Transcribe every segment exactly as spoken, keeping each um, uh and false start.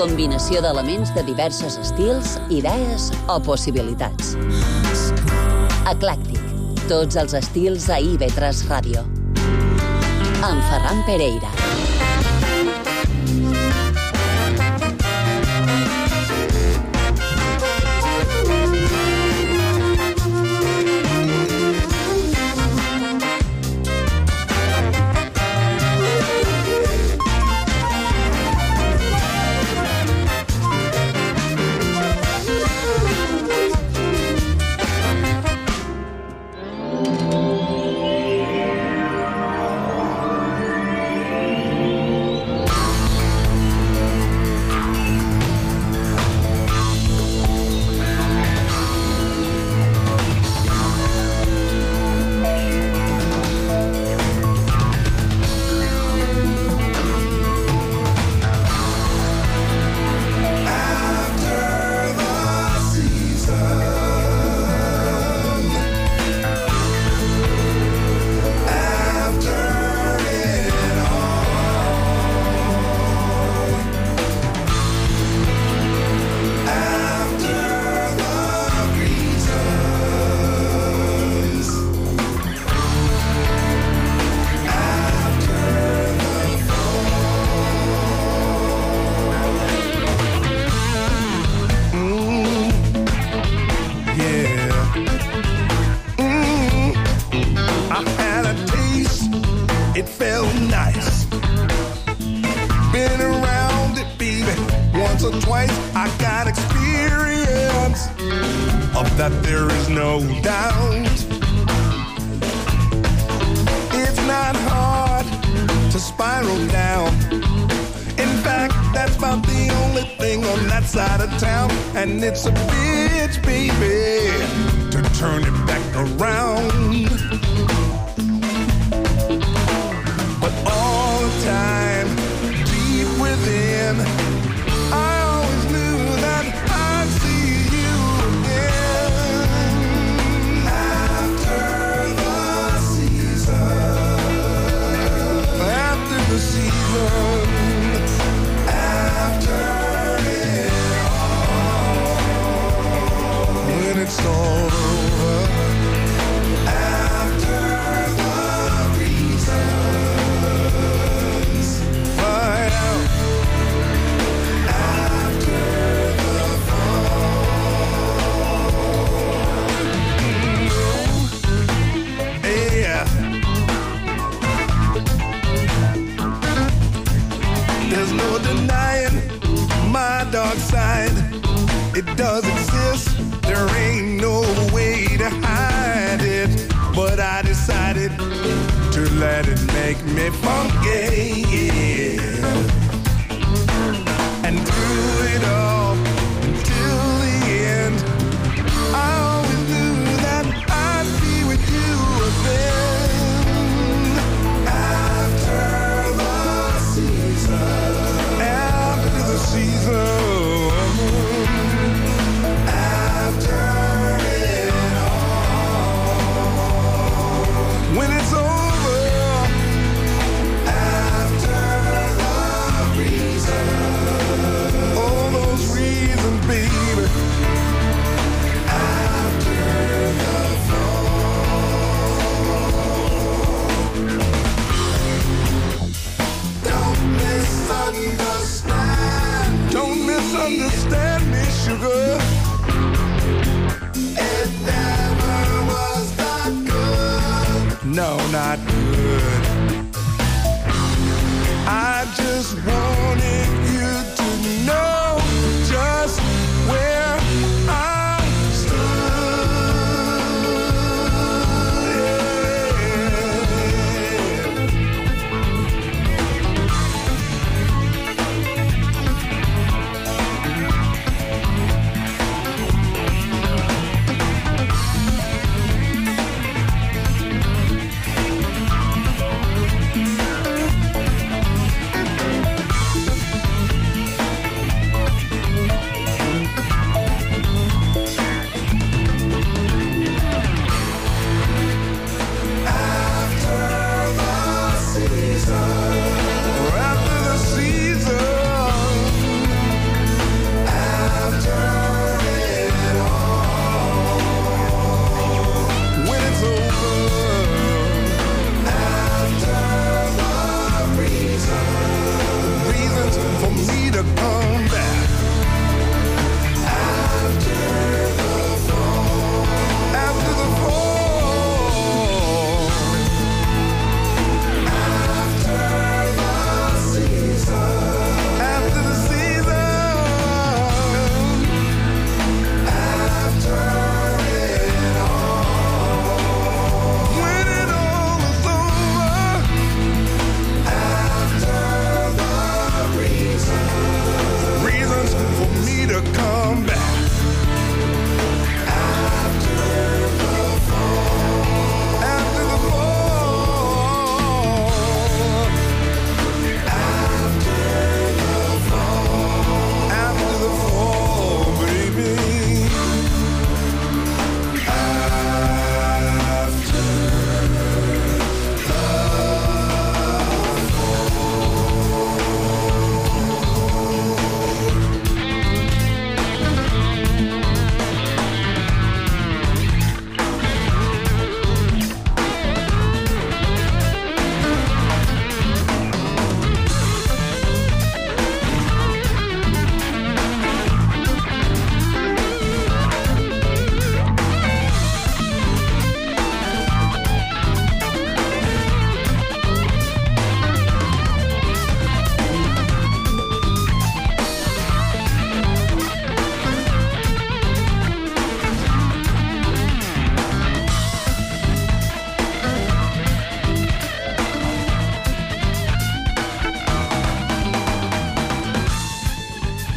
Combinació d'elements de diversos estils, idees o possibilitats. Eclèctic. Tots els estils a I V tres Ràdio. Amb Ferran Pereira. All those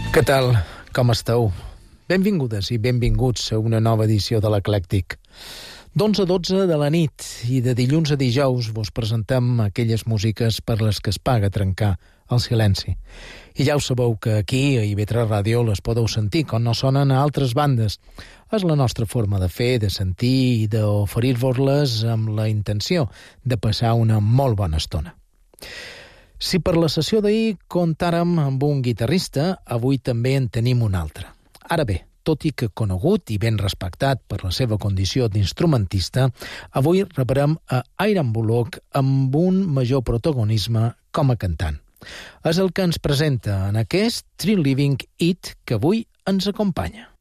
Què tal? Com esteu? Benvingudes i benvinguts a una nova edició de l'Eclèctic. D'onze a dotze de la nit i de dilluns a dijous vos presentem aquelles músiques per les que es paga trencar el silenci. I ja ho sabeu que aquí, a I V tres Ràdio, les podeu sentir quan no sonen a altres bandes. És la nostra forma de fer, de sentir i d'oferir-vos-les amb la intenció de passar una molt bona estona. Si per la sessió d'ahir comptàrem amb un guitarrista, avui també en tenim un altre. Ara bé, tot i que conegut i ben respectat per la seva condició d'instrumentista, avui rebrem a Iron Bullock amb un major protagonisme com a cantant. És el que ens presenta en aquest Tree Living It que avui ens acompanya.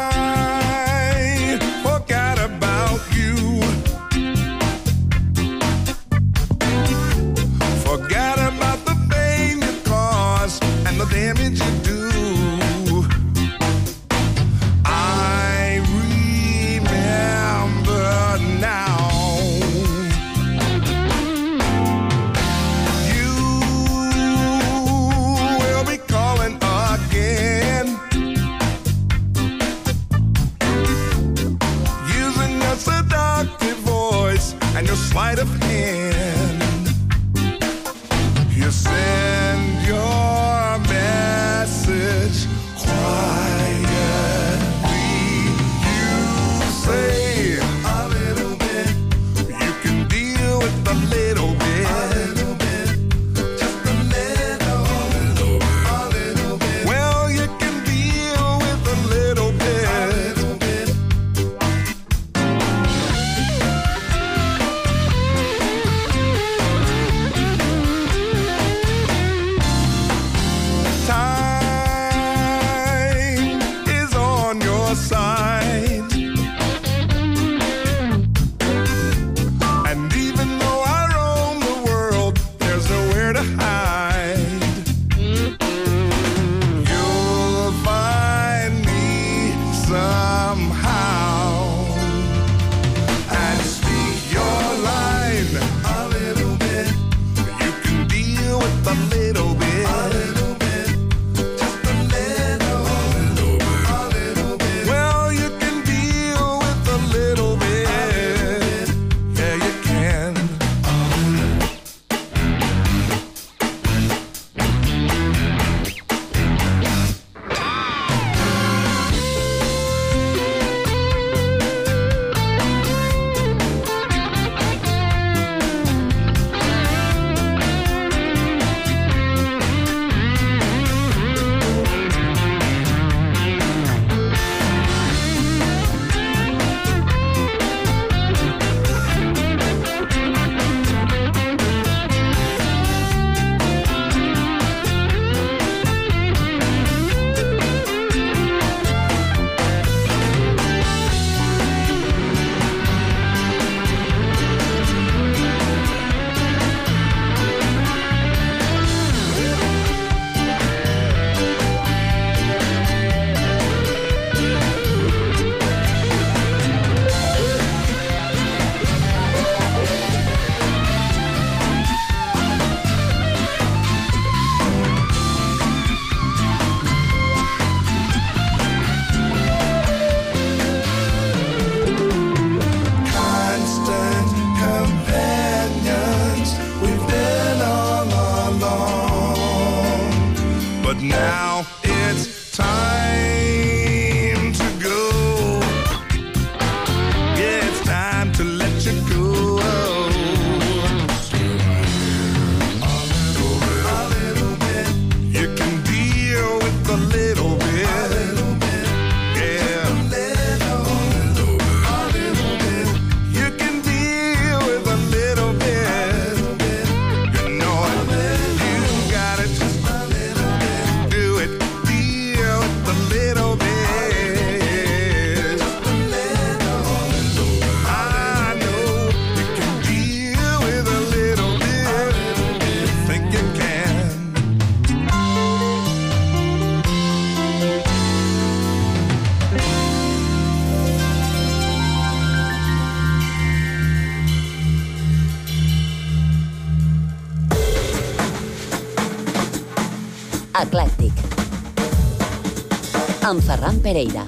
I forgot about you. amb Ferran Pereira.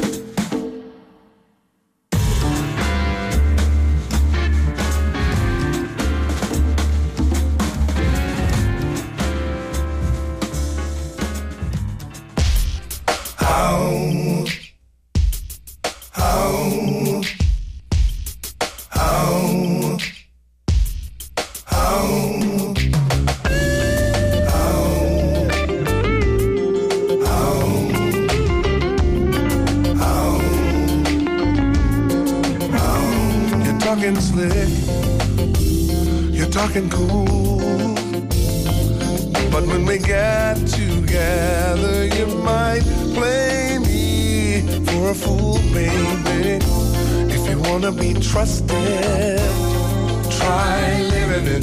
Talking cool, but when we get together, you might play me for a fool, baby. If you wanna be trusted, try living it.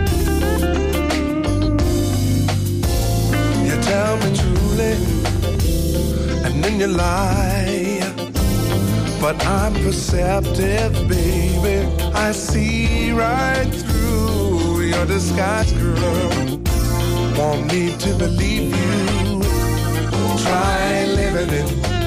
You tell me truly, and then you lie. But I'm perceptive, baby. I see right through your disguise, girl. Want me to believe you? Try living it.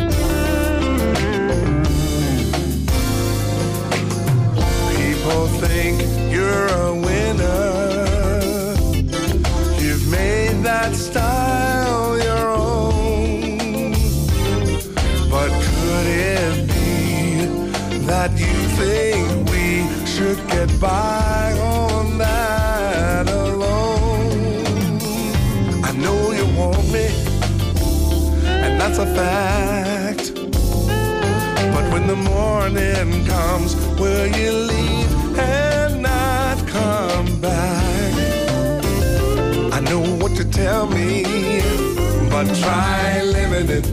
People think you're a winner. You've made that style your own. But could it be that you think we should get by on that alone? I know you want me, and that's a fact. But when the morning comes, will you leave and not come back? I know what you tell me, but try living it.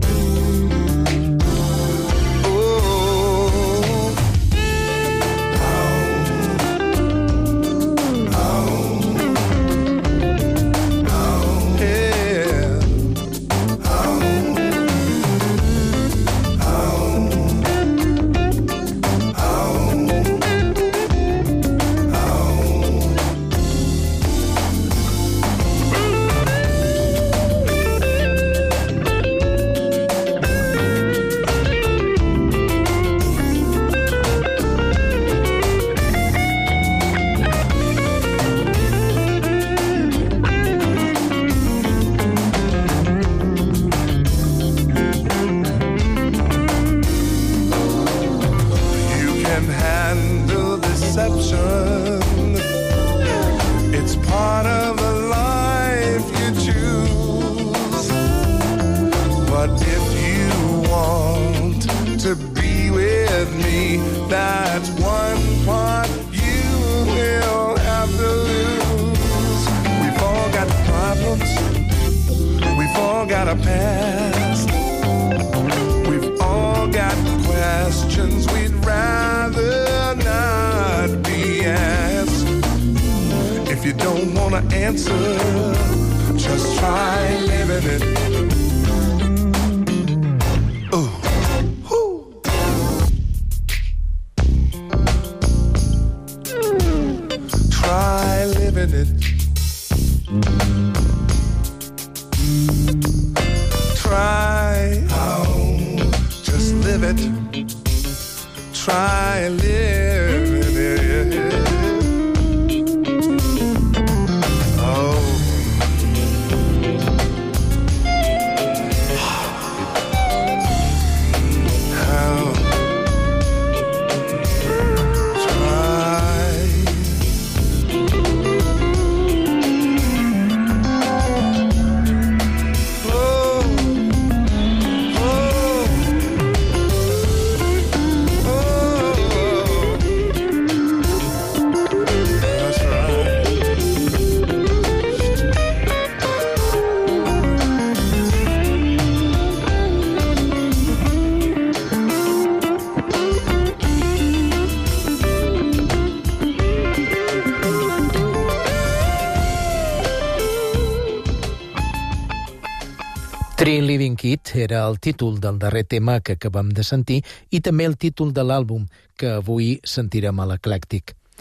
Three Living Kid era el títol del darrer tema que acabem de sentir i també el títol de l'àlbum que avui sentirem a l'Eclèctic.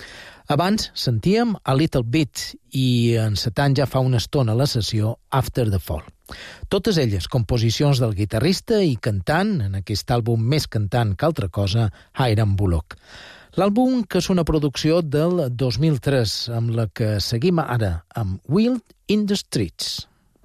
Abans sentíem A Little Bit i encetant ja fa una estona la sessió After the Fall. Totes elles composicions del guitarrista i cantant, en aquest àlbum més cantant que altra cosa, Hiram Bullock. L'àlbum que és una producció del dos mil tres, amb la que seguim ara, amb Wild in the Streets.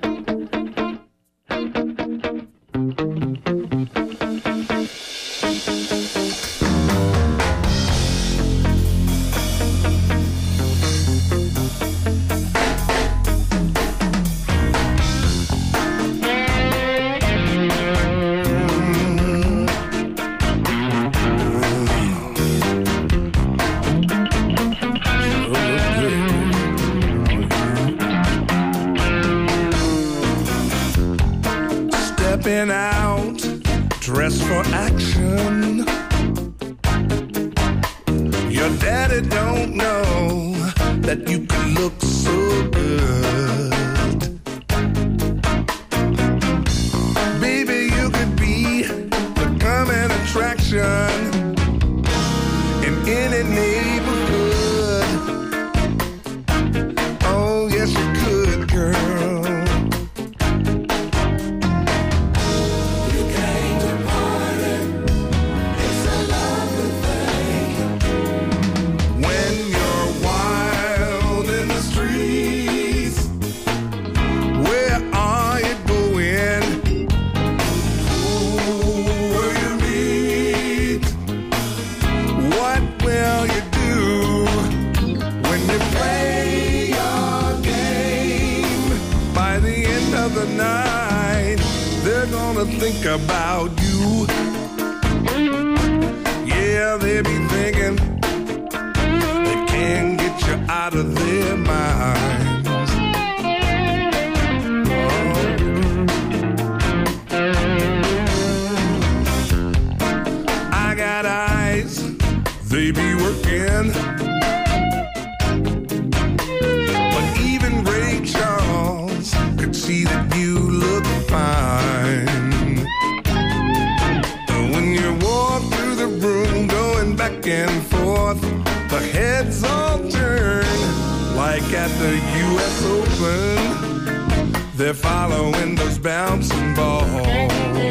Stepping out, dressed for action. Your daddy don't know that you can look so good. Baby, you could be the coming attraction in any neighborhood. Oh, yes, you could, girl. Think about you. Yeah, they be thinking they can't get you out of their minds. Oh. I got eyes, they be working, but even Ray Charles could see that you look fine. Back and forth, the heads all turn like at the U S Open. They're following those bouncing balls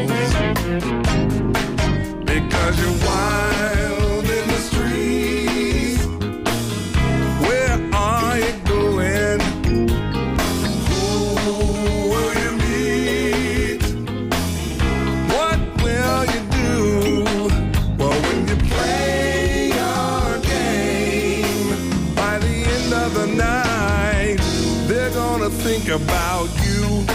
because you're wild in the streets. Where are you going? Who will you meet? What will you do? Well, when you play the night, they're gonna think about you.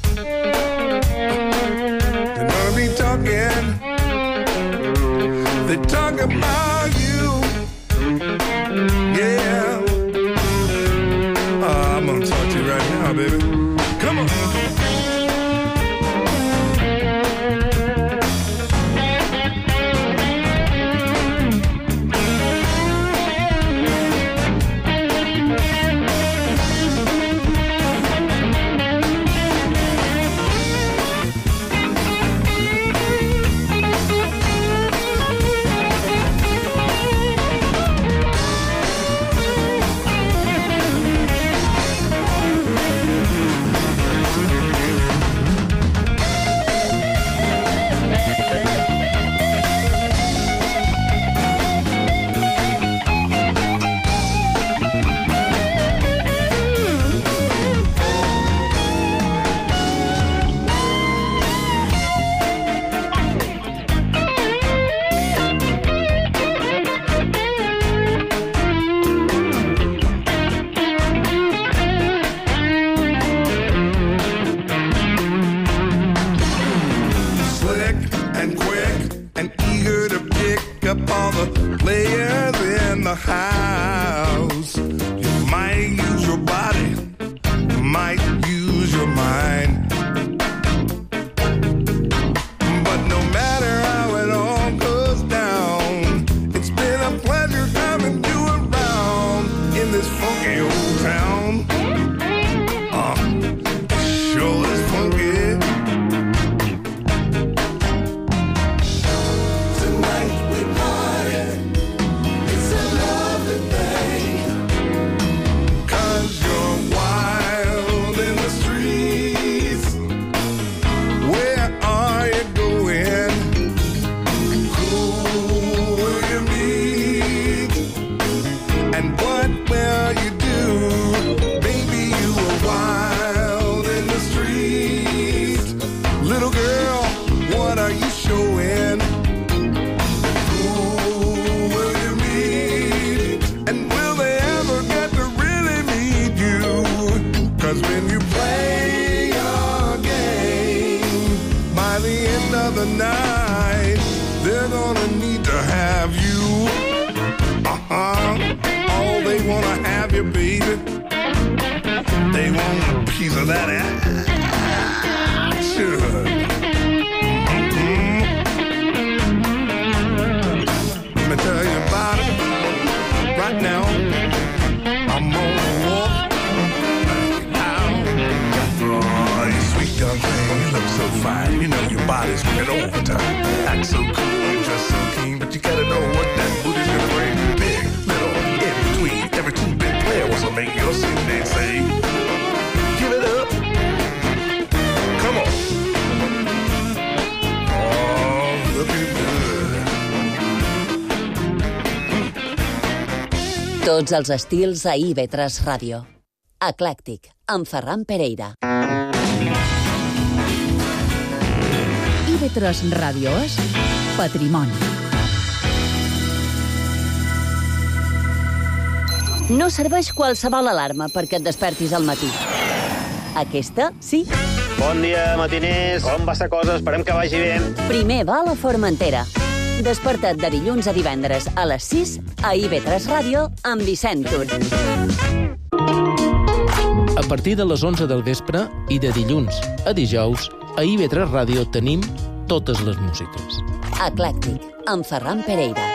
They're gonna be talking, they talk about you. Yeah. Uh, I'm gonna talk to you right now, baby. Come on. House. You might use your body, might use your mind, but no matter how it all goes down, it's been a pleasure having you around in this funky old town. Uh, sure is funky. Tonight we party. It's a lovely thing. the night, they're gonna need to have you. Uh-huh. Oh, they wanna have you, baby. They want a piece of that action. Mm-hmm. Let me tell you about it. Right now, I'm on the walk. Out. Oh, you sweet young thing, you look so fine. You know your body's working overtime. Act so cool, dress so keen, but you gotta know what that booty's gonna bring. Big, little, in between. Every two big player wants to make your scene. They say, give it up. Come on. Oh, looking good. Tots els estils a I V tres Ràdio. Eclèctic, amb Ferran Pereira. I V tres Ràdio és Patrimoni. No serveix qualsevol alarma perquè et despertis al matí. Aquesta, sí. Bon dia, matiners. Com va la cosa? Esperem que vagi bé. Primer va a la Formentera. Desperta't de dilluns a divendres a les sis a I V tres Ràdio amb Vicent Tur. A partir de les onze del vespre i de dilluns a dijous, a I V tres Ràdio tenim totes les músiques. Eclèctic, amb Ferran Pereira.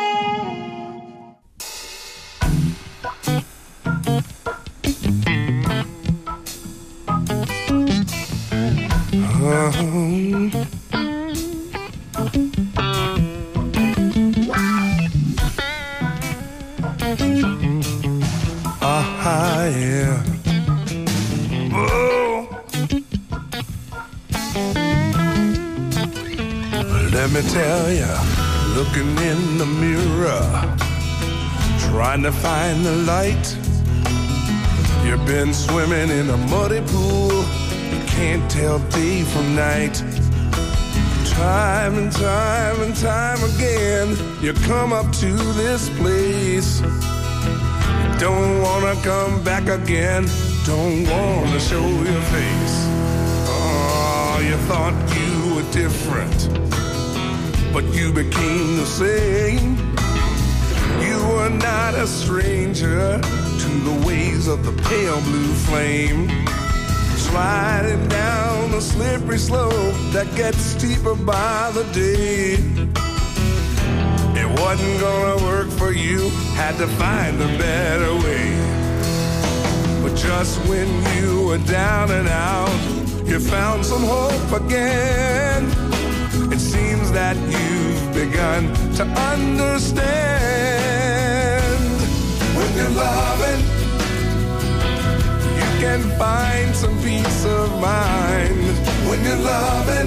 Ah, yeah. Oh. Let me tell ya, looking in the mirror, trying to find the light. You've been swimming in a muddy pool, you can't tell day from night. Time and time and time again, you come up to this place. Don't wanna come back again, don't wanna show your face. Oh, you thought you were different, but you became the same. You were not a stranger to the ways of the pale blue flame. Sliding down the slippery slope that gets steeper by the day. It wasn't gonna work for you, had to find a better way. But just when you were down and out, you found some hope again. It seems that you've begun to understand. When you're loving, you can find some peace of mind. When you're loving,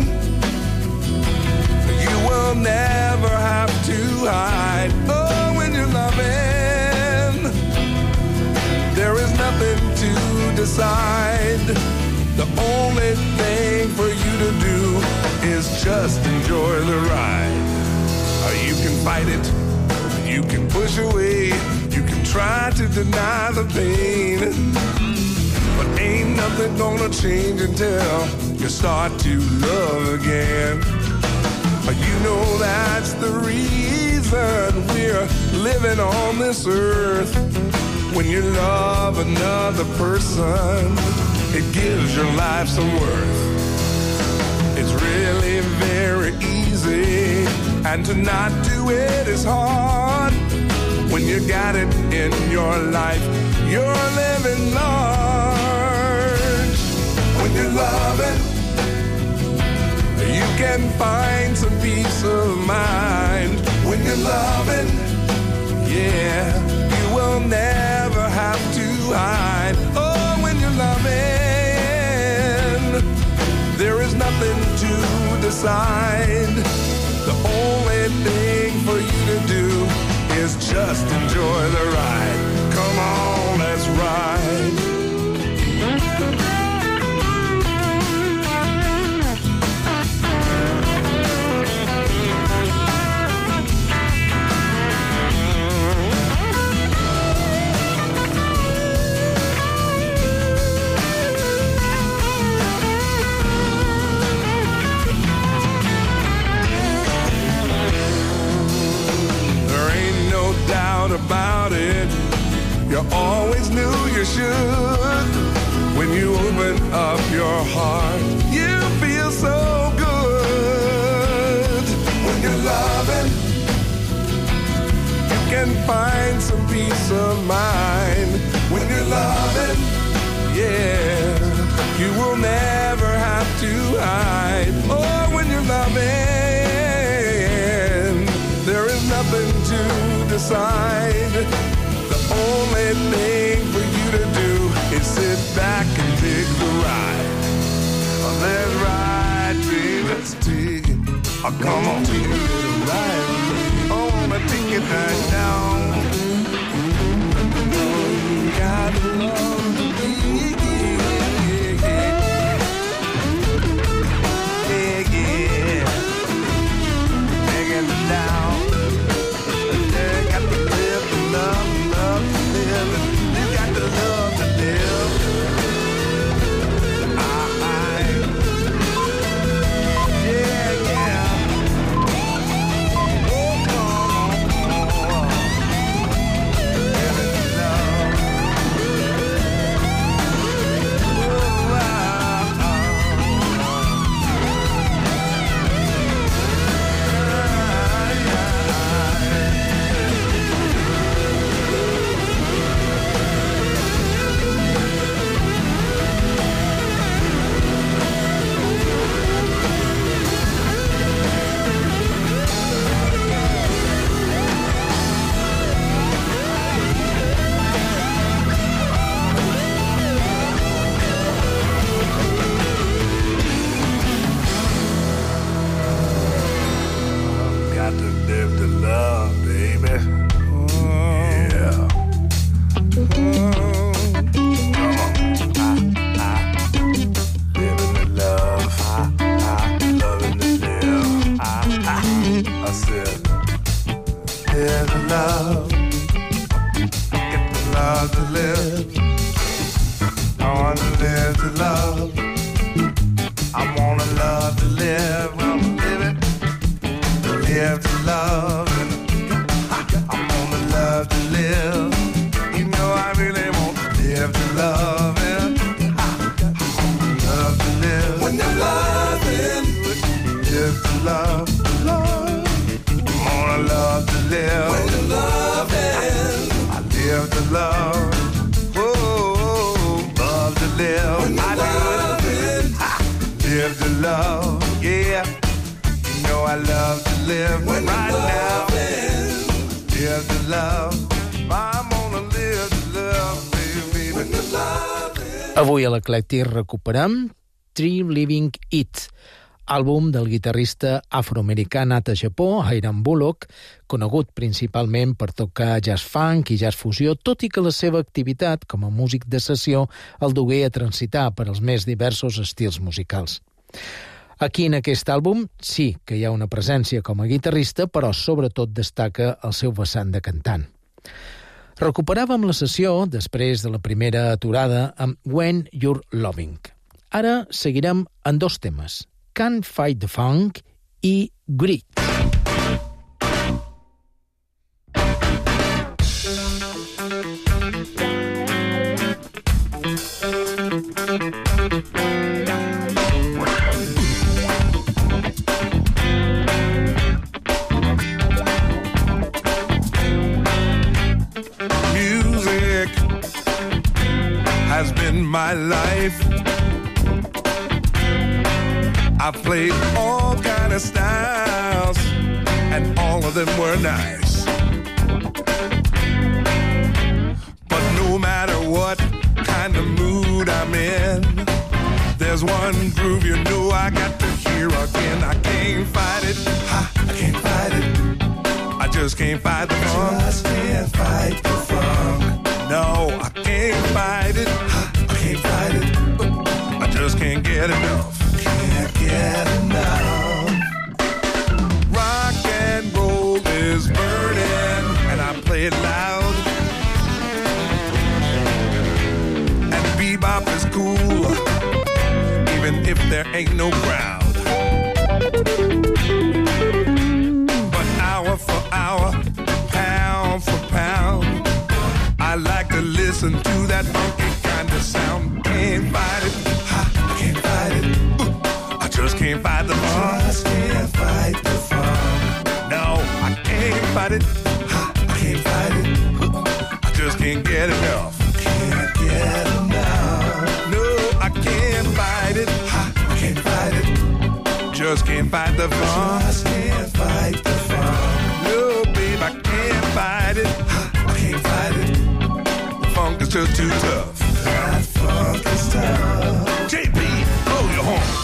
you will never have to hide. Oh, when you're loving, there is nothing to decide. The only thing for you to do is just enjoy the ride. Or you can fight it, you can push away, you can try to deny the pain. But ain't nothing gonna change until you start to love again. You know that's the reason we're living on this earth. When you love another person, it gives your life some worth. It's really very easy, and to not do it is hard. When you got it in your life, you're living large. When you're loving, you can find some peace of mind. When you're loving, yeah, you will never have to hide. Oh, when you're loving, there is nothing to decide. The only thing for you to do is just enjoy the ride. Come on, let's ride. you always knew you should. When you open up your heart, you feel so good. When you're loving, you can find some peace of mind. When you're loving, yeah, you will never have to hide. Oh, when you're loving, there is nothing to decide. The only thing for you to do is sit back and take the ride. Oh, let's ride, baby, let's take it. Oh, come on, take a little ride. Oh, I wanna take it right down. Oh, you gotta love me. Avui a l'Eclèctic recuperem Tree Living It, àlbum del guitarrista afroamericà nat a Japó, Hiram Bullock, conegut principalment per tocar jazz funk i jazz fusió, tot i que la seva activitat com a músic de sessió el dugué a transitar per als més diversos estils musicals. Aquí en aquest àlbum sí que hi ha una presència com a guitarrista, però sobretot destaca el seu vessant de cantant. Recuperàvem la sessió després de la primera aturada amb When You're Loving. Ara seguirem en dos temes, Can't Fight the Funk i Grit. Has been my life. I played all kind of styles, and all of them were nice. But no matter what kind of mood I'm in, there's one groove you know I got to hear again. I can't fight it, ha, I can't fight it. I just can't fight the funk. Just can't fight the funk. No, I can't fight it. I can't fight it. I just can't get enough. Can't get enough. Rock and roll is burning, and I play it loud. And bebop is cool, even if there ain't no crowd. But hour for hour, pound for pound, I like to fight it. I can't fight it. I just can't get enough. Can't get enough. No, I can't fight it. I can't fight it. Just can't fight the fun. Just can't fight the fun. No, babe, I can't fight it. I can't fight it. The funk is just too tough. That funk is tough. J P, blow your horn.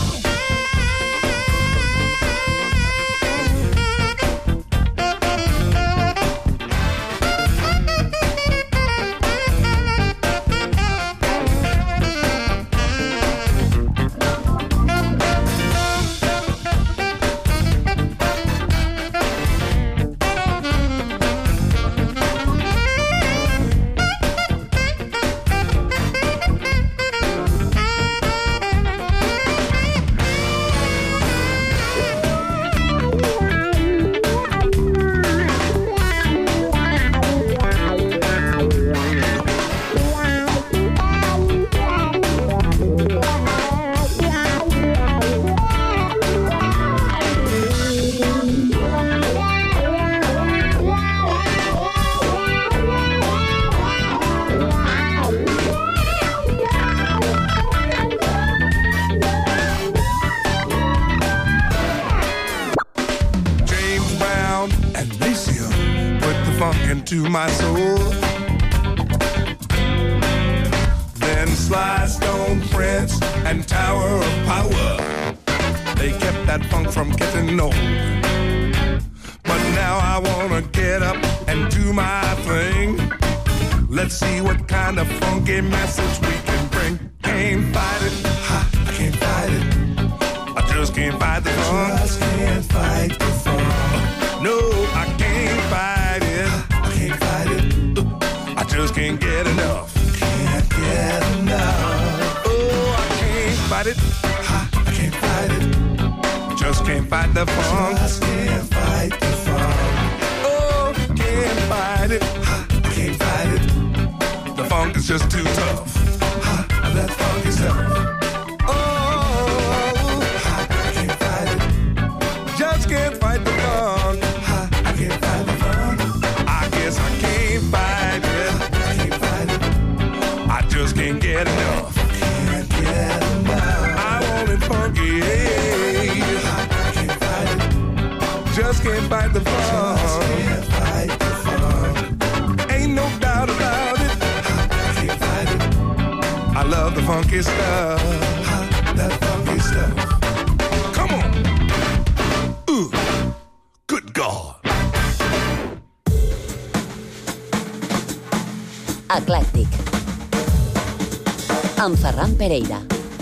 To my soul. Then Sly Stone Prince and Tower of Power, they kept that funk from getting old. But now I wanna get up and do my thing. Let's see what kind of funky message we can bring. Can't fight it, ha, I can't fight it. I just can't fight the funk. Just can't fight the funk. No, I can't fight it. Can't fight it. I just can't get enough. Can't get enough. Oh, I can't fight it. I can't fight it. Just can't fight the funk. Just can't fight the funk. Oh, can't fight it. I can't fight it. The funk is just too tough. That funk is tough. Oh, I can't fight it. Just can't fight the funk. I can't fight the funk. I guess I can't fight it. I can't fight it. I just can't get enough. Can't get enough. I want it funky. I can't fight it. Just can't fight the funk. Just can't fight the funk. Ain't no doubt about it. I can't fight it. I love the funky stuff. That funky stuff. Come on. Ooh. Good God. Eclèctic amb Ferran Pereira.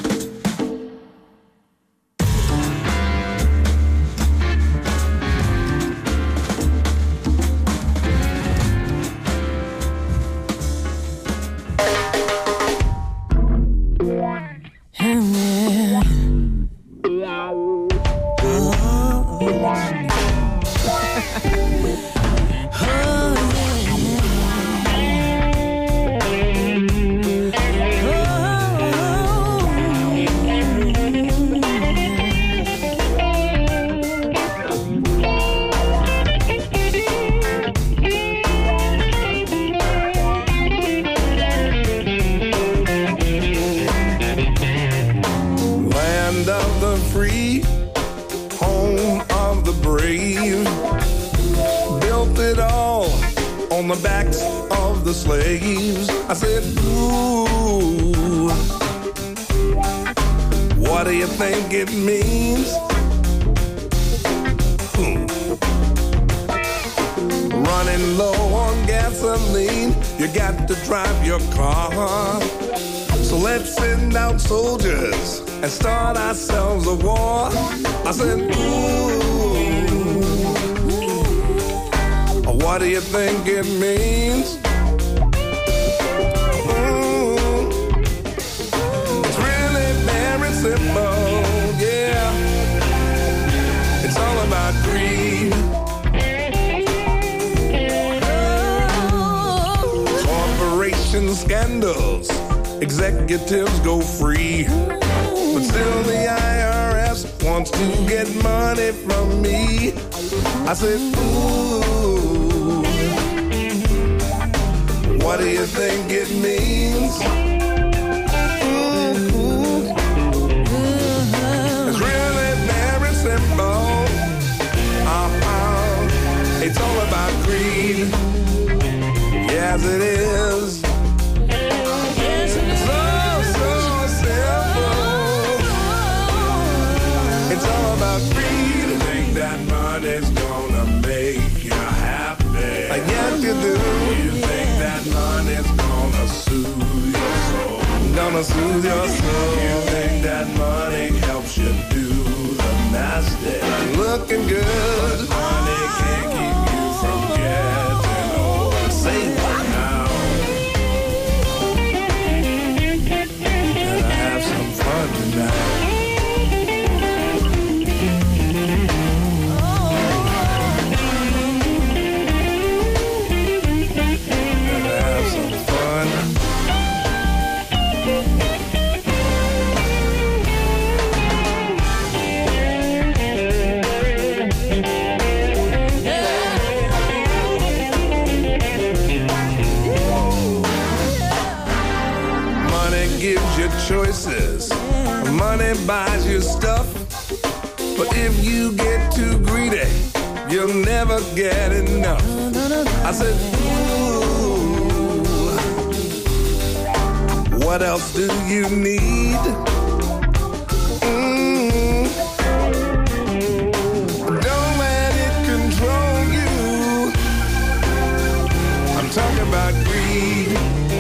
Scandals, executives go free, but still the I R S wants to get money from me. I said, ooh. What do you think it means? Mm-hmm. It's really very simple. Uh-uh. It's all about greed. Yes, it is. It's so, so simple. It's all about greed. You think that money's gonna make you happy? Like yes, you do. You think that money's gonna soothe your soul? Gonna soothe your soul. You think that money helps you do the nasty? Looking good. But money can't keep you from getting old. Say what now? Gotta have some fun tonight. Choices. Money buys you stuff, but if you get too greedy, you'll never get enough. I said, ooh, what else do you need? Mm. Don't let it control you. I'm talking about greed.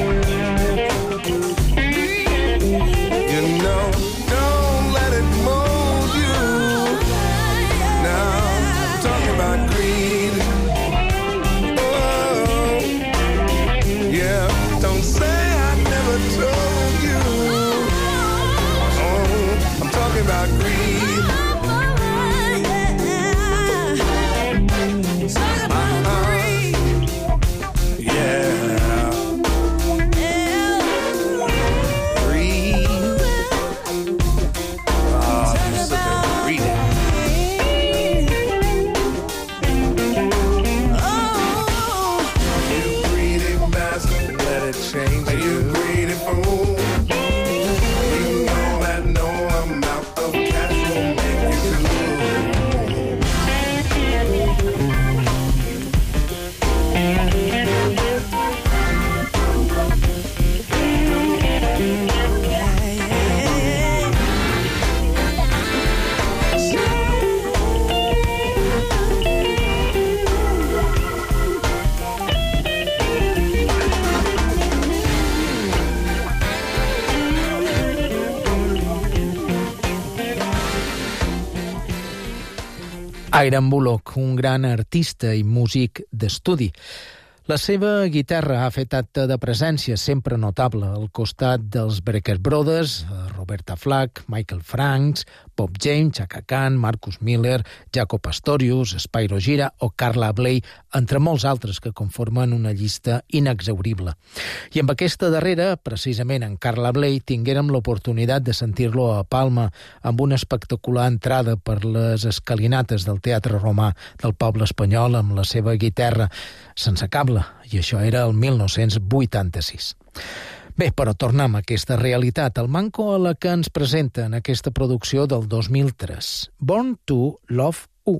Hiram Bullock, un gran artista i músic d'estudi. La seva guitarra ha fet acte de presència sempre notable al costat dels Brecker Brothers, Roberta Flack, Michael Franks, Bob James, Chaka Khan, Marcus Miller, Jaco Pastorius, Spyro Gyra o Carla Bley, entre molts altres que conformen una llista inexhaurible. I amb aquesta darrera, precisament en Carla Bley, tinguérem l'oportunitat de sentir-lo a Palma amb una espectacular entrada per les escalinates del Teatre Romà del poble espanyol amb la seva guitarra sense cable, i això era el mil nou-cents vuitanta-sis. Bé, però tornem a aquesta realitat, el manco a la que ens presenta en aquesta producció del dos mil tres, Born to Love U.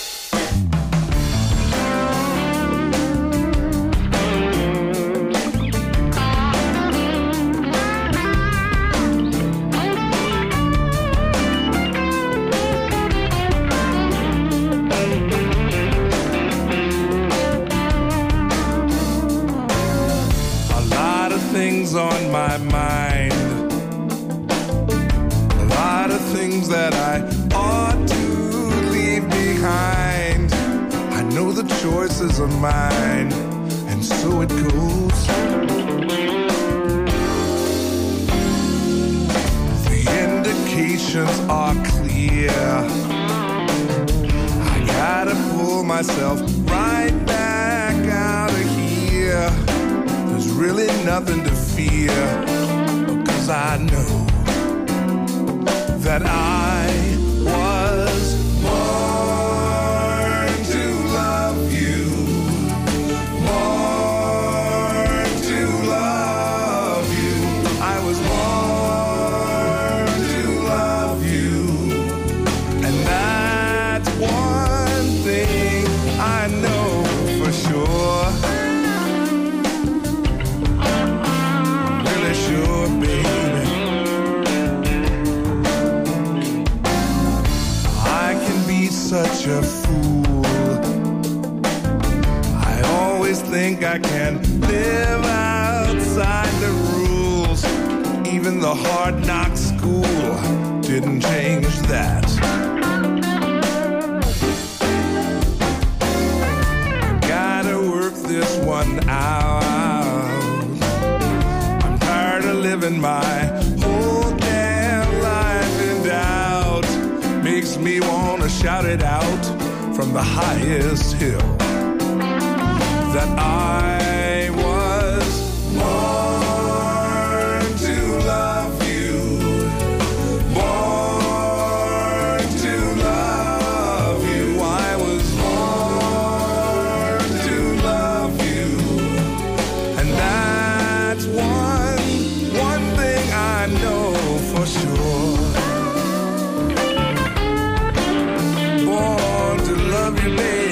On my mind, a lot of things that I ought to leave behind. I know the choices are mine, and so it goes. The indications are clear. I gotta pull myself right back out of here. There's really nothing to fear, because I know that I was born to love you, born to think I can live outside the rules. Even the hard knock school didn't change that. Gotta work this one out. I'm tired of living my whole damn life in doubt. Makes me wanna shout it out from the highest hill that I was born to love you, born to love you. I was born to love you, and that's one, one thing I know for sure. Born to love you, baby.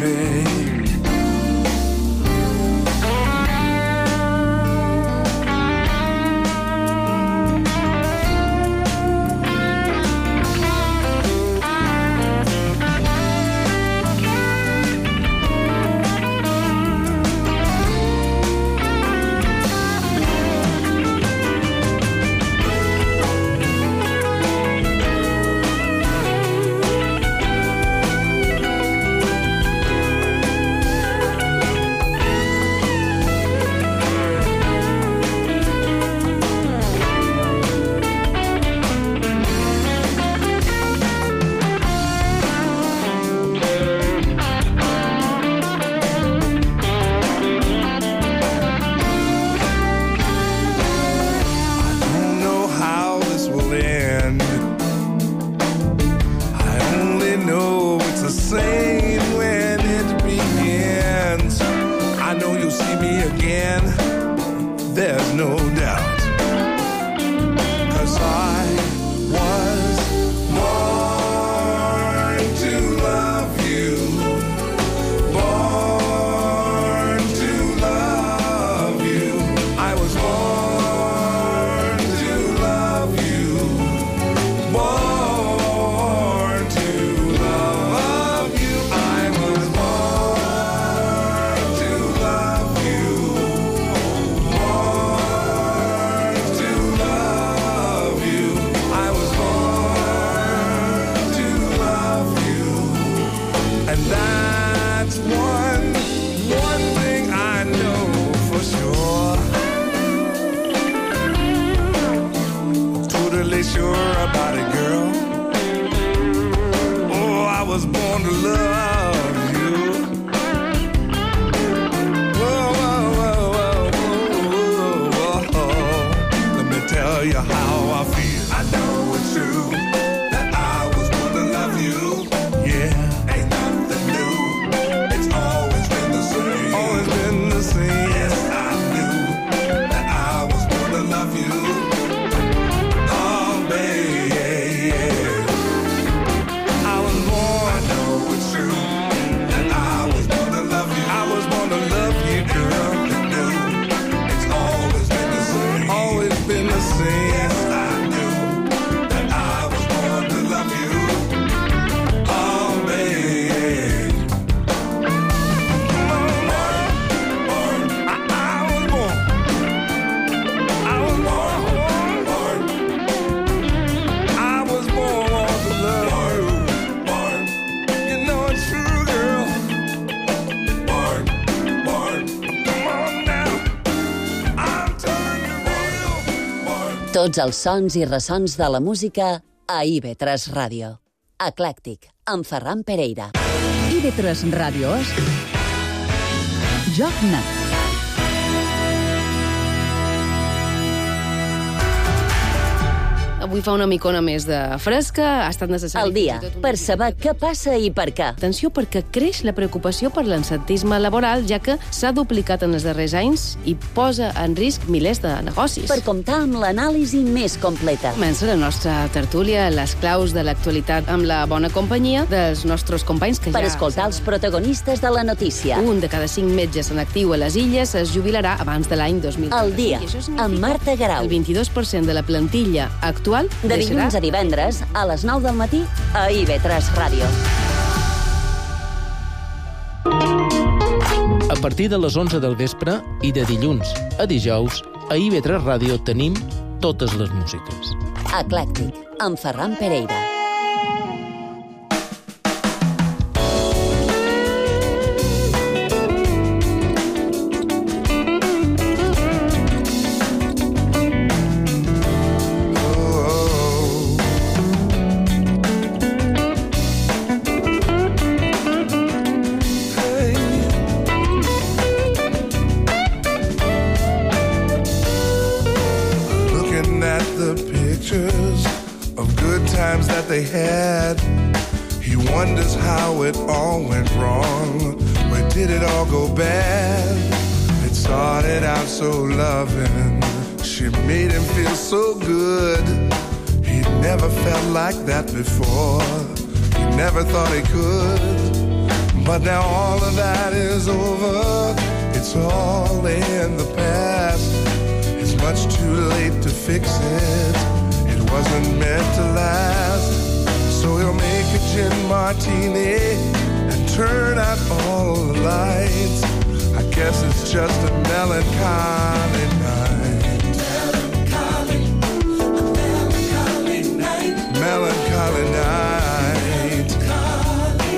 Tots els sons i ressons de la música a I V tres Ràdio. Eclèctic, amb Ferran Pereira. I V tres Ràdio és Joc Net. Avui fa una micona més de fresca, ha estat necessari... Al dia, per saber què passa i per què. Atenció, perquè creix la preocupació per l'absentisme laboral, ja que s'ha duplicat en els darrers anys i posa en risc milers de negocis. Per comptar amb l'anàlisi més completa. Comença la nostra tertúlia, les claus de l'actualitat amb la bona companyia dels nostres companys que per ja... Per escoltar els protagonistes de la notícia. Un de cada cinc metges en actiu a les Illes es jubilarà abans de l'any dos mil trenta. Al dia, amb Marta Garau. El vint-i-dos per cent de la plantilla actual de dilluns a divendres, a les nou del matí, a I V tres Ràdio. A partir de les onze del vespre i de dilluns a dijous, a I V tres Ràdio tenim totes les músiques. Eclèctic, amb Ferran Pereira. They had. He wonders how it all went wrong. Where did it all go bad? It started out so loving. She made him feel so good. He'd never felt like that before. He never thought he could. But now all of that is over. It's all in the past. It's much too late to fix it. It wasn't meant to last. So he'll make a gin martini and turn out all the lights. I guess it's just a melancholy night. Melancholy, a melancholy night. Melancholy night. Melancholy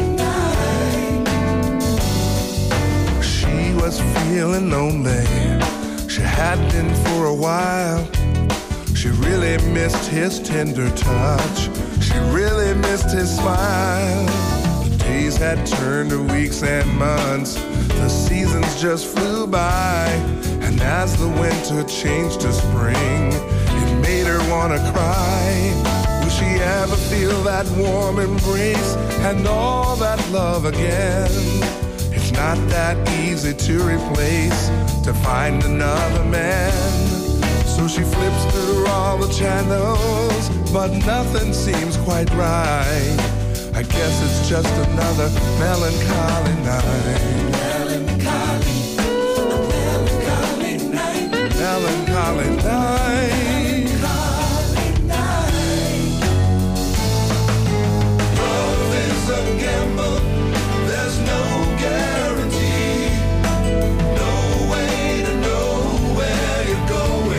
night. She was feeling lonely. She had been for a while. She really missed his tender touch. She really missed his smile. The days had turned to weeks and months. The seasons just flew by. And as the winter changed to spring, it made her wanna cry. Will she ever feel that warm embrace and all that love again? It's not that easy to replace, to find another man. So she flips through all the channels, but nothing seems quite right. I guess it's just another melancholy night. Melancholy, a melancholy night. Melancholy night. Melancholy night. Love is a gamble. There's no guarantee. No way to know where you're going.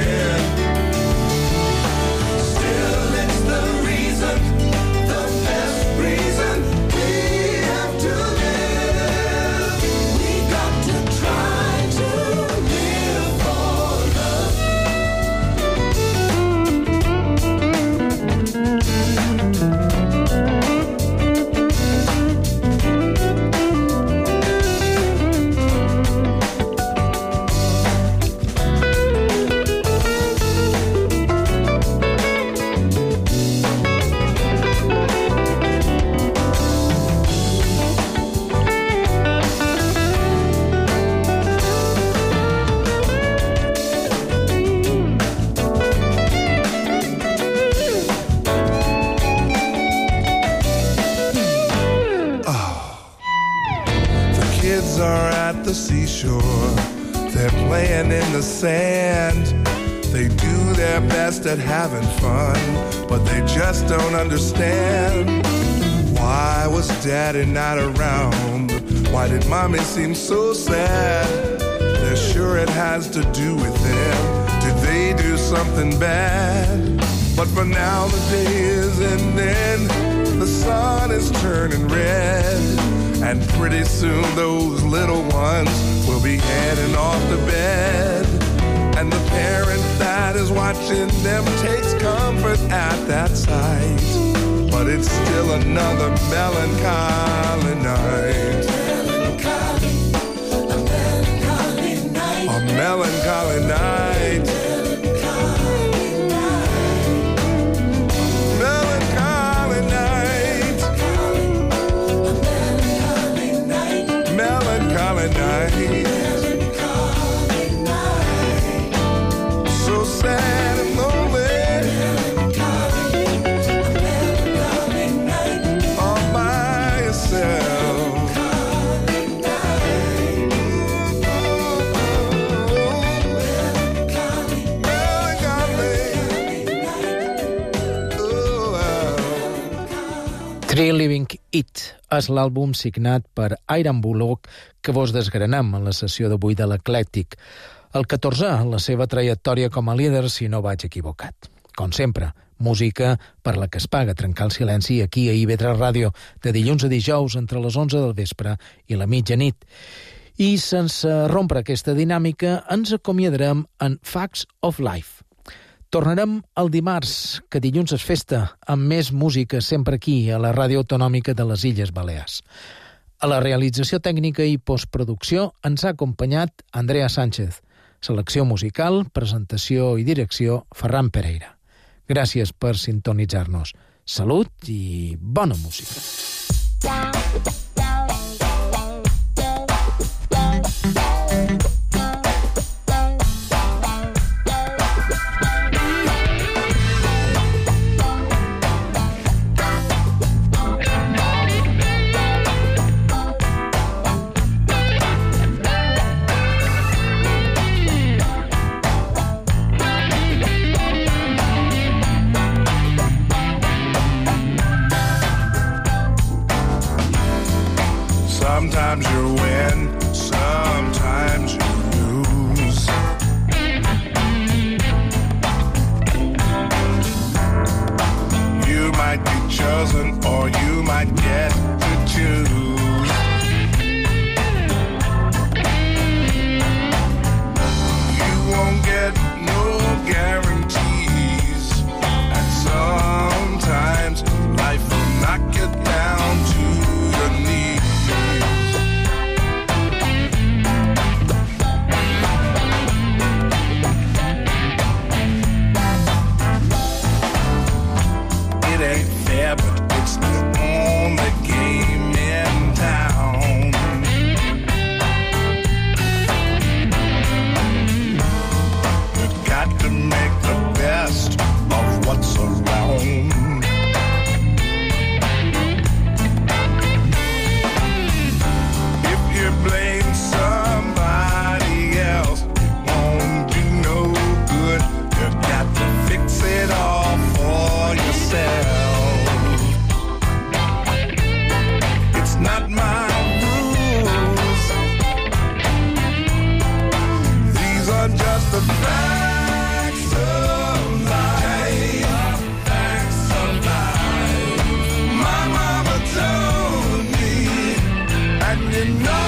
Seashore, they're playing in the sand. They do their best at having fun, but they just don't understand. Why was Daddy not around? Why did Mommy seem so sad? They're sure it has to do with them. Did they do something bad? But for now the day is ending. The sun is turning red. And pretty soon those little ones will be heading off to bed. And the parent that is watching them takes comfort at that sight. But it's still another melancholy night. Melancholy, a melancholy night. A melancholy night. Melancholy night. Melancholy night. So sad and lonely. All by yourself. Three Living It, és l'àlbum signat per Iron Bullock que vos desgranem en la sessió d'avui de l'Eclèctic. El catorzè en la seva trajectòria com a líder, si no vaig equivocat. Com sempre, música per la que es paga trencar el silenci aquí a I V tres Ràdio, de dilluns a dijous entre les onze del vespre i la mitjanit. I sense rompre aquesta dinàmica ens acomiadarem en Facts of Life. Tornarem el dimarts, que dilluns és festa, amb més música sempre aquí, a la Ràdio Autonòmica de les Illes Balears. A la realització tècnica i postproducció ens ha acompanyat Andrea Sánchez. Selecció musical, presentació i direcció, Ferran Pereira. Gràcies per sintonitzar-nos. Salut i bona música. Sometimes you win, sometimes you lose. You might be chosen or you might get to choose. You won't get no guarantees, and sometimes life will knock you down to your knees. It ain't fair, but it's the only game in town. You've got to make the best of what's around. If you blame somebody else, it won't do no good. You've got to fix it all for yourself. It's not my rules. These are just the facts of life. Facts of life. My mama told me, and you know